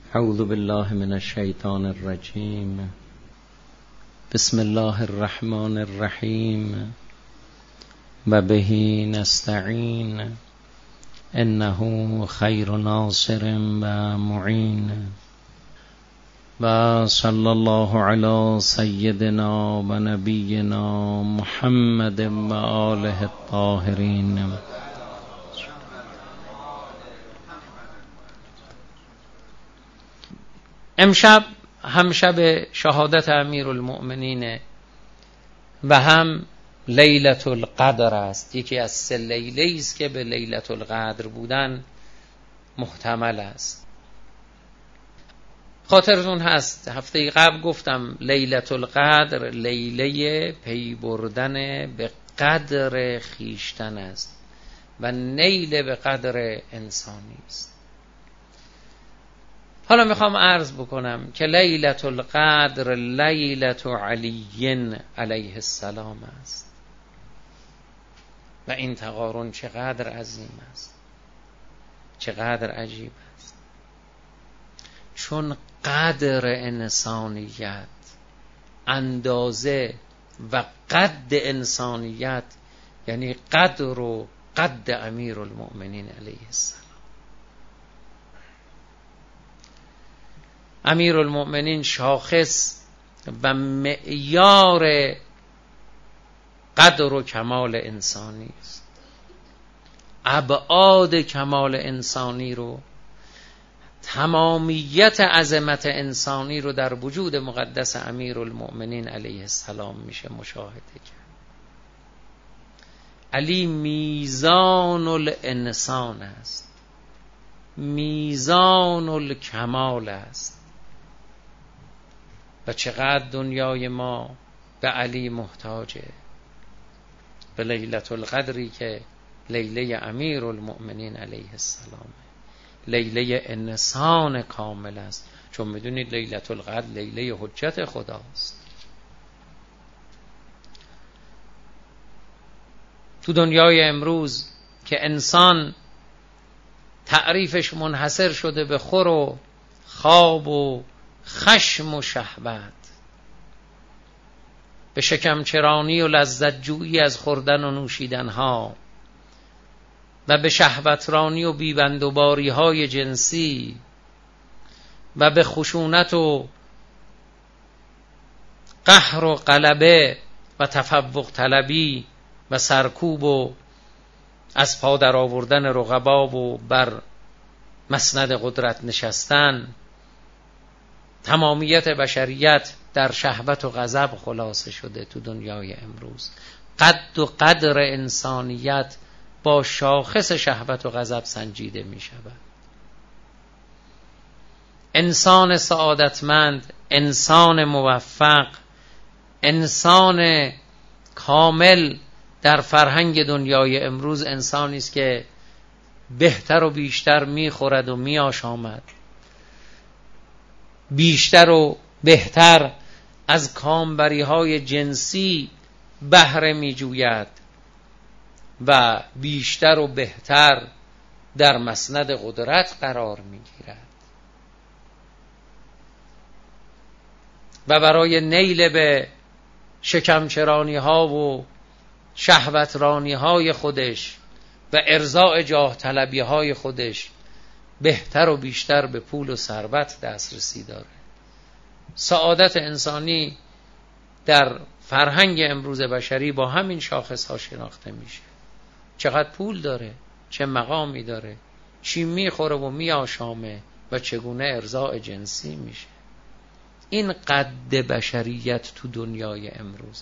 اعوذ بالله من الشیطان الرجیم. بسم الله الرحمن الرحیم و به نستعین انه خیر ناصر و معین و صلی الله علی سیدنا و نبینا محمد و آله الطاهرین. امشب هم شب شهادت امیرالمؤمنین و هم لیلة القدر است. یکی از 3 لیله است که به لیلة القدر بودن محتمل است. خاطرتون هست هفته قبل گفتم لیلة القدر لیله پی بردن به قدر خیشتن است و نیل به قدر انسانی است. حالا میخوام عرض بکنم که لیلة القدر لیلة علی علیه السلام است و این تقارن چقدر عظیم است، چقدر عجیب است. چون قدر انسانیت، اندازه و قد انسانیت یعنی قدر و قد امیرالمؤمنین علیه السلام. امیرالمؤمنین شاخص و معیار قدر و کمال انسانی است. ابعاد کمال انسانی رو، تمامیت عظمت انسانی رو در وجود مقدس امیرالمؤمنین علیه السلام میشه مشاهده کرد. علی میزان الانسان است، میزان الکمال است. و چقدر دنیای ما به علی محتاجه، به لیلة القدری که لیله امیرالمؤمنین علیه السلام، لیله انسان کامل است. چون میدونید لیلة القدر لیله حجت خداست. تو دنیای امروز که انسان تعریفش منحصر شده به خور و خواب و خشم و شهوت، به شکمچرانی و لذت جویی از خوردن و نوشیدن ها و به شهوترانی و بیبندوباری های جنسی و به خشونت و قهر و غلبه و تفوق طلبی و سرکوب و از پا در آوردن رقبا و بر مسند قدرت نشستن، تمامیت بشریت در شهوت و غضب خلاصه شده تو دنیای امروز. قد و قدر انسانیت با شاخص شهوت و غضب سنجیده می شود. انسان سعادتمند، انسان موفق، انسان کامل در فرهنگ دنیای امروز انسانی است که بهتر و بیشتر می خورد و می آشامد، بیشتر و بهتر از کامبری های جنسی بهره می جوید و بیشتر و بهتر در مسند قدرت قرار می گیرد و برای نیل به شکمچرانی ها و شهوترانی های خودش و ارضاء جاه طلبی های خودش بهتر و بیشتر به پول و ثروت دسترسی داره. سعادت انسانی در فرهنگ امروز بشری با همین شاخص ها شناخته میشه. چقدر پول داره، چه مقامی داره، چی میخوره و میآشامه و چگونه ارضاء جنسی میشه. این قد بشریت تو دنیای امروزه.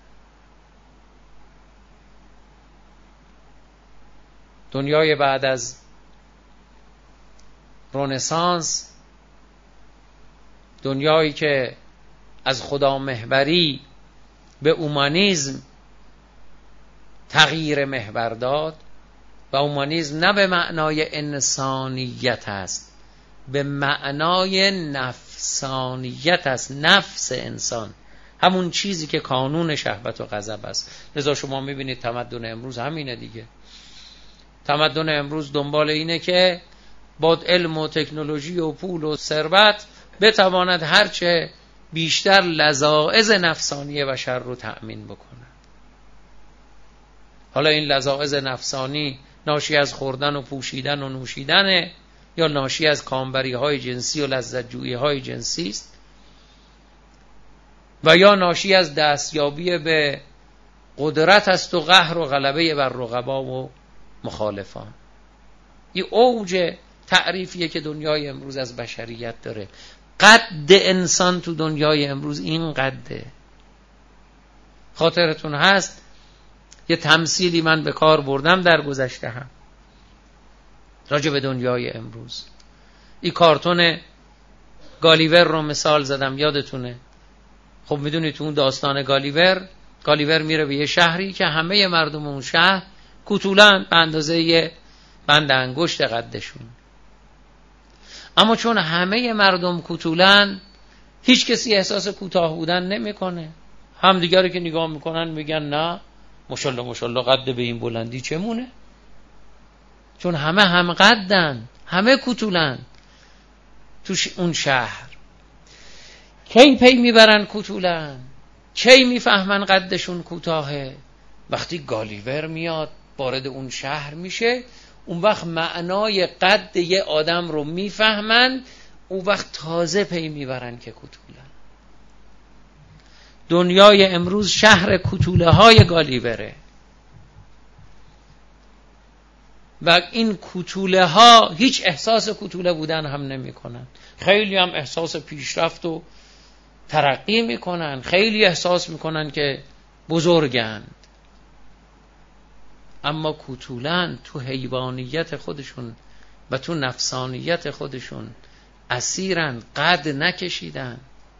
دنیای بعد از رنسانس، دنیایی که از خدا محوری به اومانیزم تغییر محور داد و اومانیزم نه به معنای انسانیت است، به معنای نفسانیت است. نفس انسان، همون چیزی که کانون شهوت و غضب است. لذا شما میبینید تمدن امروز همینه دیگه. تمدن امروز دنبال اینه که با علم و تکنولوژی و پول و ثروت بتواند هرچه بیشتر لذاذ نفسانی بشر رو تأمین بکنه. حالا این لذاذ نفسانی ناشی از خوردن و پوشیدن و نوشیدنه یا ناشی از کامبری های جنسی و لذت جویی های جنسی است و یا ناشی از دستیابی به قدرت است و قهر و غلبه بر رقبا و مخالفان. این اوج تعریفیه که دنیای امروز از بشریت داره. قد انسان تو دنیای امروز این قده. خاطرتون هست یه تمثیلی من به کار بردم در گذشته هم راجع به دنیای امروز. این کارتون گالیور رو مثال زدم، یادتونه؟ خب میدونی تو اون داستان گالیور میره به یه شهری که همه مردم اون شهر کوتولن به اندازه یه بند انگشت قدشون، اما چون همه مردم کوتولن هیچ کسی احساس کوتاه بودن نمیکنه. هم دیگه رو که نگاه میکنن میگن نه ماشاءالله ماشاءالله قد به این بلندی چمونه، چون همه هم قدن، همه کوتولن تو اون شهر. کی پی میبرن کوتولن؟ کی میفهمن قدشون کوتاهه؟ وقتی گالیور میاد وارد اون شهر میشه، اون وقت معنای قد یه آدم رو میفهمن، اون وقت تازه پی میبرن که کوتولن. دنیای امروز شهر کوتوله های گالیوره و این کوتوله ها هیچ احساس کوتوله بودن هم نمی کنن. خیلی هم احساس پیشرفت و ترقی می کنن، خیلی احساس می کنن که بزرگند، اما کوتولن تو حیوانیت خودشون و تو نفسانیت خودشون اسیرن، قد نکشیدن.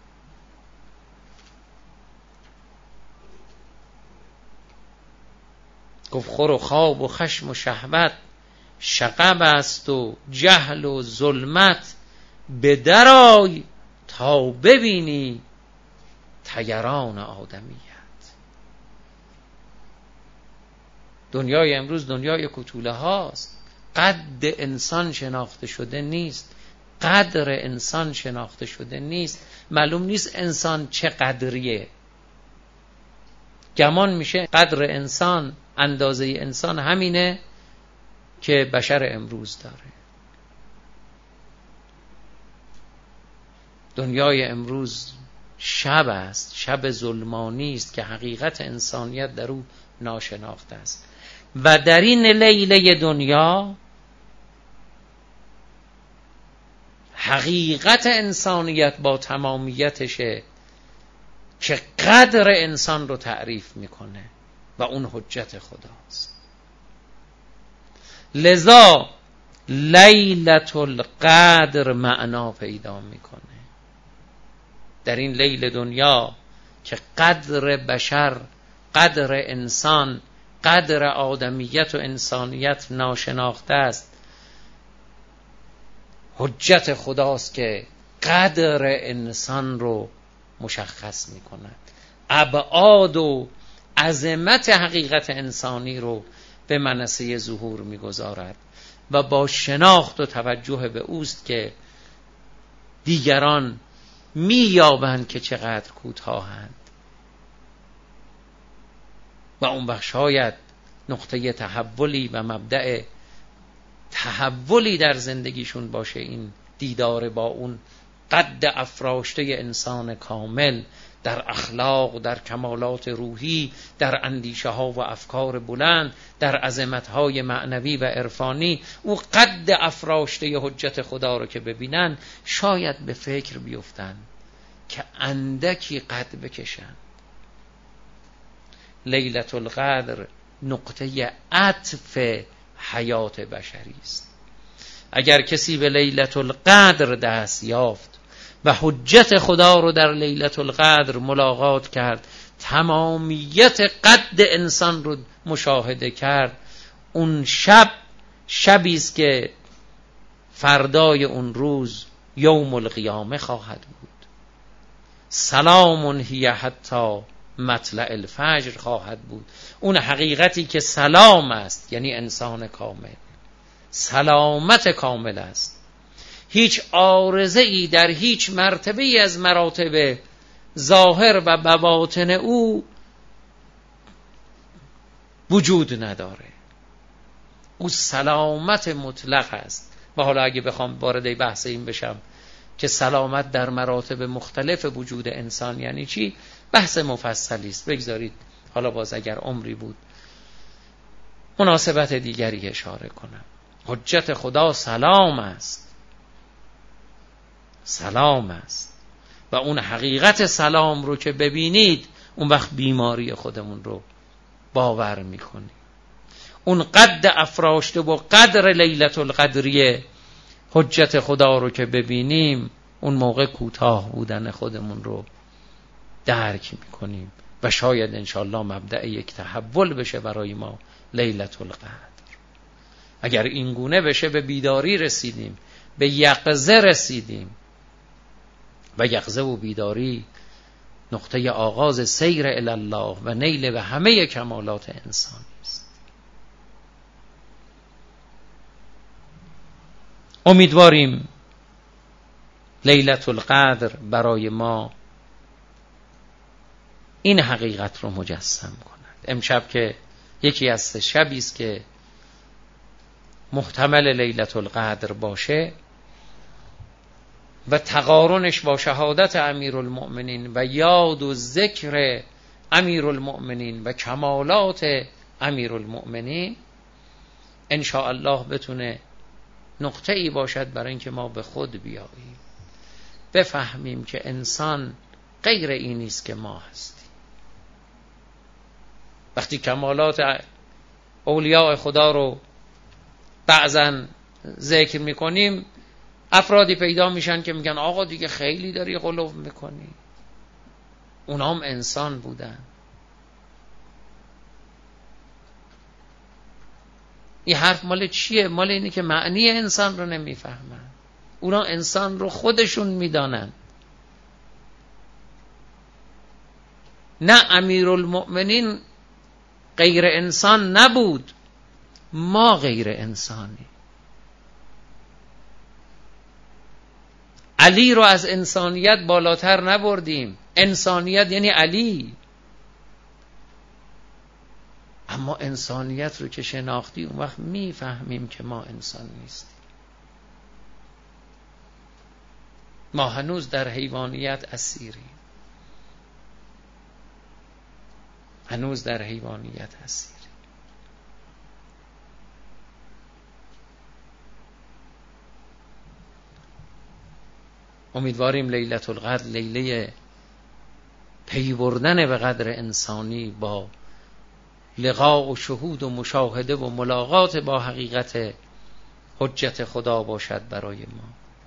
گفت خور و خواب و خشم و شهوت شغب است و جهل و ظلمت، به درای تا ببینی طیران آدمیت. دنیای امروز دنیای کوتوله هاست. قد انسان شناخته شده نیست، قدر انسان شناخته شده نیست، معلوم نیست انسان چه قدریه. گمان میشه قدر انسان، اندازه انسان همینه که بشر امروز داره. دنیای امروز شب است، شب ظلمانی است که حقیقت انسانیت در او ناشناخته است و در این لیله دنیا حقیقت انسانیت با تمامیتشه که قدر انسان رو تعریف میکنه و اون حجت خداست. لذا لیلة القدر معنا پیدا میکنه. در این لیل دنیا که قدر بشر، قدر انسان، قدر آدمیت و انسانیت ناشناخته است، حجت خداست که قدر انسان رو مشخص میکند، ابعاد و عظمت حقیقت انسانی رو به منصه ظهور میگذارد و با شناخت و توجه به اوست که دیگران مییابند که چقدر کوتاهند و اون وقت شاید نقطه تحولی و مبدأ تحولی در زندگیشون باشه، این دیدار با اون قد افراشته انسان کامل در اخلاق، در کمالات روحی، در اندیشه ها و افکار بلند، در عظمت های معنوی و عرفانی. او قد افراشته حجت خدا رو که ببینن شاید به فکر بیفتن که اندکی قد بکشن. لیلة القدر نقطه عطف حیات بشری است. اگر کسی به لیلة القدر دست یافت و حجت خدا رو در لیلة القدر ملاقات کرد، تمامیت قد انسان رو مشاهده کرد، اون شب شبی است که فردای اون روز یوم القیامه خواهد بود. سلام هی حتی مطلع الفجر خواهد بود. اون حقیقتی که سلام است، یعنی انسان کامل، سلامت کامل است. هیچ عارضه‌ای در هیچ مرتبه‌ای از مراتب ظاهر و بواطن او وجود نداره. او سلامت مطلق است. و حالا اگه بخوام وارد بحث این بشم که سلامت در مراتب مختلف وجود انسان یعنی چی، بحث مفصلی است. بگذارید حالا باز اگر عمری بود مناسبت دیگری اشاره کنم. حجت خدا سلام است، سلام است. و اون حقیقت سلام رو که ببینید اون وقت بیماری خودمون رو باور میکنیم. اون قد افراشته و قدر لیلت القدریه حجت خدا رو که ببینیم اون موقع کوتاه بودن خودمون رو درک میکنیم و شاید انشالله مبدأ یک تحول بشه برای ما لیلت القدر. اگر این گونه بشه به بیداری رسیدیم، به یقظه رسیدیم و یقظه و بیداری نقطه آغاز سیر الی الله و نیل به همه کمالات انسانی است. امیدواریم لیلت القدر برای ما این حقیقت رو مجسم کند. امشب که یکی از شبی است که محتمل لیلت القدر باشه و تقارنش با شهادت امیرالمؤمنین و یاد و ذکر امیرالمؤمنین و کمالات امیرالمؤمنین ان شاء الله بتونه نقطه ای باشد برای اینکه ما به خود بیاییم، بفهمیم که انسان غیر این نیست که ما هستیم. وقتی کمالات اولیاء خدا رو بعضن ذکر میکنیم افرادی پیدا میشن که میگن آقا دیگه خیلی داری غلو میکنی. اونا هم انسان بودن. این حرف مال چیه؟ مال اینه که معنی انسان رو نمیفهمن. اونا انسان رو خودشون میدانن. نه امیرالمؤمنین غیر انسان نبود، ما غیر انسانی. علی رو از انسانیت بالاتر نبردیم. انسانیت یعنی علی، اما انسانیت رو که شناختی اون وقت میفهمیم که ما انسان نیستیم. ما هنوز در حیوانیت اسیریم. هنوز در حیوانیت اسیریم. امیدواریم لیلت القدر لیله پی بردن به قدر انسانی با لقاء و شهود و مشاهده و ملاقات با حقیقت حجت خدا باشد برای ما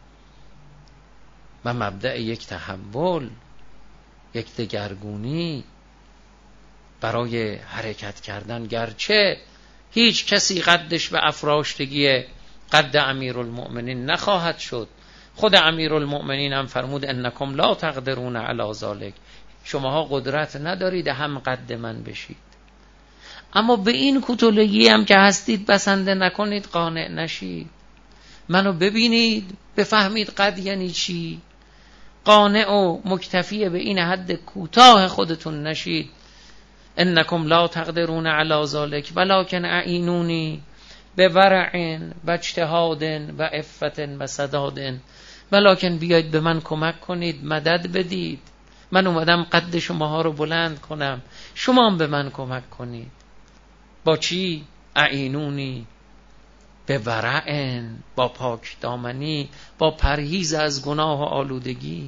و مبدأ یک تحول، یک دگرگونی برای حرکت کردن. گرچه هیچ کسی قدش به افراشتگی قد امیرالمؤمنین نخواهد شد. خود امیرالمؤمنین هم فرمود انکم لا تقدرون علی ذلک، شماها قدرت ندارید هم قد من بشید. اما به این کوتولگی هم که هستید بسنده نکنید، قانع نشید. منو ببینید بفهمید قد یعنی چی. قانع و مکتفی به این حد کوتاه خودتون نشید. انکم لا تقدرون علی ذلک ولکن اعینونی بورع و اجتهاد و عفت و سداد، ولکن بیاید به من کمک کنید، مدد بدید. من اومدم قد شماها رو بلند کنم، شما هم به من کمک کنید. با چی؟ اعینونی به ورع، با پاک دامنی، با پرهیز از گناه و آلودگی،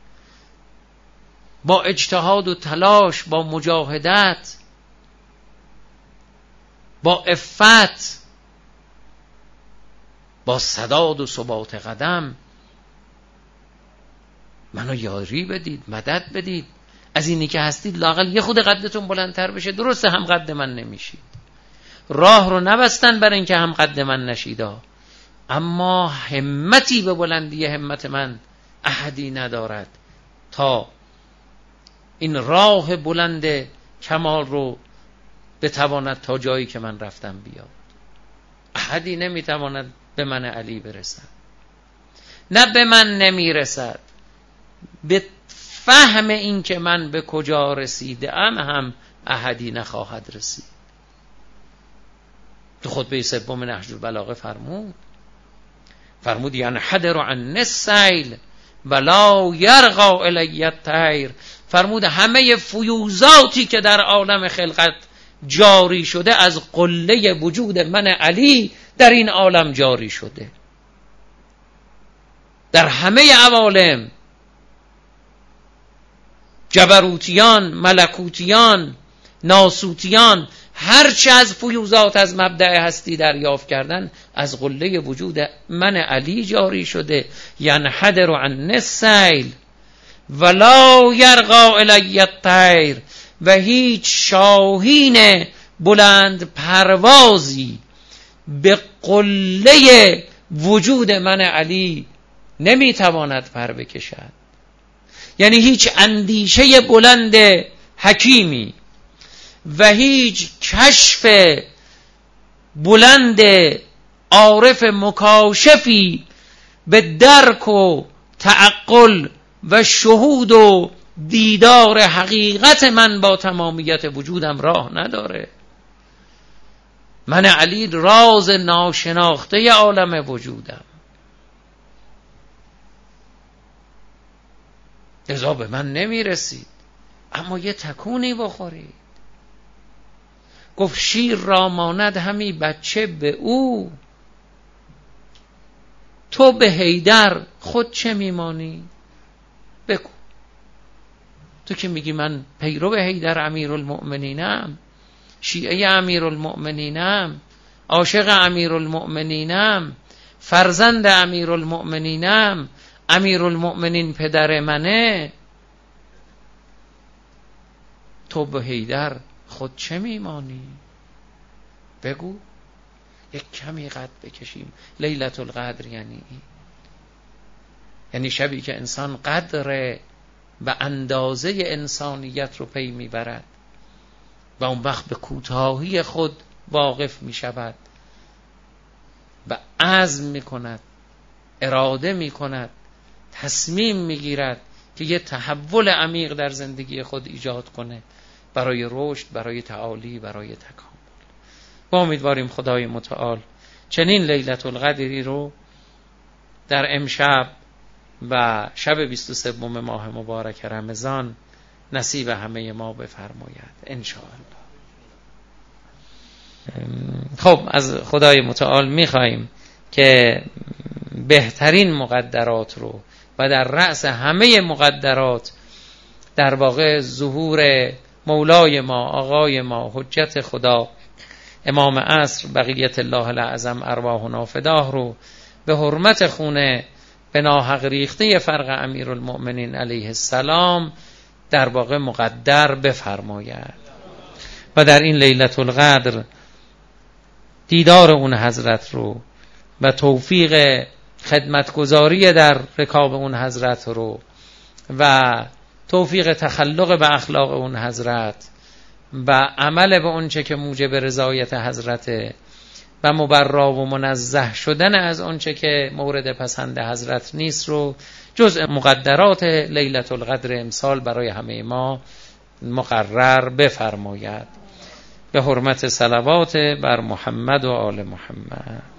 با اجتهاد و تلاش، با مجاهدت، با عفت، با سداد و ثبات قدم. منو یاری بدید، مدد بدید. از اینی که هستید لااقل یه خود قدتون بلندتر بشه. درسته هم قد من نمیشید، راه رو نبستن برای اینکه هم قد من نشیدا، اما همتی به بلندی همت من احدی ندارد تا این راه بلند کمال رو بتواند تا جایی که من رفتم بیاد. احدی نمیتواند به من علی برسد. نه به من نمیرسد، به فهم این که من به کجا رسیده ام هم احدی نخواهد رسید. تو خطبه سوم نهج البلاغه فرمود ینحدر عن السیل ولا یرقى الی الطیر. فرمود همه فیوزاتی که در عالم خلقت جاری شده از قله وجود من علی در این عالم جاری شده. در همه عوالم، جبروتیان، ملکوتیان، ناسوتیان، هرچه از فیوزات از مبدأ هستی دریافت کردن از قله وجود من علی جاری شده. ینحدر عن السیل ولا یرقى الی الطیر. و هیچ شاهین بلند پروازی به قله وجود من علی نمیتواند پر بکشد. یعنی هیچ اندیشه بلند حکیمی و هیچ کشف بلند عارف مکاشفی به درک و تعقل و شهود و دیدار حقیقت من با تمامیت وجودم راه نداره. من علی راز ناشناخته عالم وجودم، لذا به من نمیرسید. اما یه تکونی بخورید. گفت شیر را ماند همی بچه به او، تو به حیدر خود چه میمانی؟ بگو. تو که میگی من پیرو حیدر امیرالمؤمنینم، شیعه امیرالمؤمنینم، عاشق امیرالمؤمنینم، فرزند امیرالمؤمنینم، امیرالمؤمنین پدر منه، تو به حیدر خود چه میمانی؟ بگو. یک کمی قد بکشیم. لیلة القدر یعنی شبی که انسان قدر و اندازه انسانیت رو پی میبرد و اون وقت به کوتاهی خود واقف میشود و عزم میکند، اراده میکند، تصمیم میگیرد که یه تحول عمیق در زندگی خود ایجاد کنه برای رشد، برای تعالی، برای تکامل. با امیدواریم خدای متعال چنین لیلة القدری رو در امشب و شب 23 ماه مبارک رمضان نصیب همه ما بفرماید ان شاء الله. خب از خدای متعال میخوایم که بهترین مقدرات رو و در رأس همه مقدرات در واقع ظهور مولای ما، آقای ما، حجت خدا، امام عصر بقیت الله الاعظم ارواحنا فداه رو به حرمت خون به ناحق ریخته فرق امیرالمؤمنین علیه السلام در واقع مقدر بفرماید و در این لیلة القدر دیدار اون حضرت رو و توفیق خدمتگزاری در رکاب اون حضرت رو و توفیق تخلق به اخلاق اون حضرت و عمل به اون چه که موجب رضایت حضرت و مبرا و منزه شدن از اون چه که مورد پسند حضرت نیست رو جزء مقدرات لیلة القدر امسال برای همه ما مقرر بفرماید به حرمت صلوات بر محمد و آل محمد.